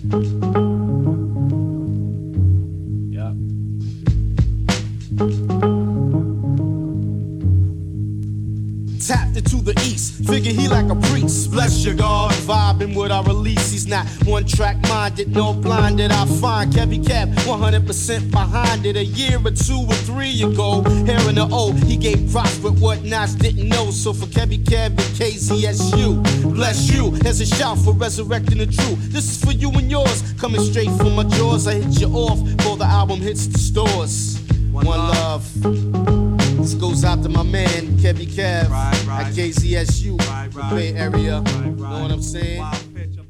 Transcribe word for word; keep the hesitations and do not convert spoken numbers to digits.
Tapped it to the east, figure he like a priest. Bless your God, vibing with our release. He's not one track minded, no blinded. I find Kevy Kev one hundred percent behind it. A year or two or three ago, here in the O, he gave props with what Nas didn't know. So for Kevy Kev and K Z S U, bless you. Here's a shout for resurrecting the truth. This is for you and yours, coming straight from my jaws. I hit you off before the album hits the stores. One, One love. love. This goes out to my man, Kevy Kev, right, right. At K Z S U, right, right. The Bay Area. Right, right. Know what I'm saying? Wow,